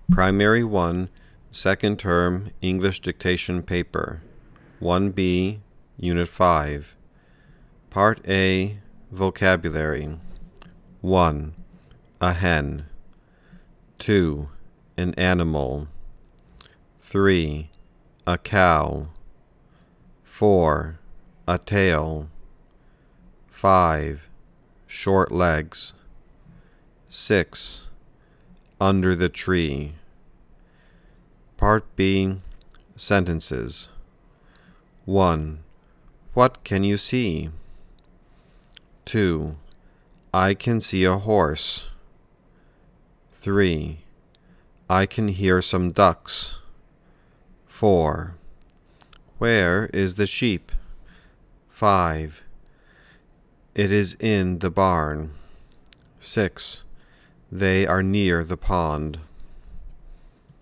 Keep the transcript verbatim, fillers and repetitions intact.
Primary one, Second Term English Dictation Paper, one B, Unit five. Part A, Vocabulary. one. A hen. two. An animal. three. A cow. four. A tail. five. Short legs. six. Under the tree. Part B, Sentences. one. What can you see? two. I can see a horse. three. I can hear some ducks. four. Where is the sheep? five. It is in the barn. six. They are near the pond.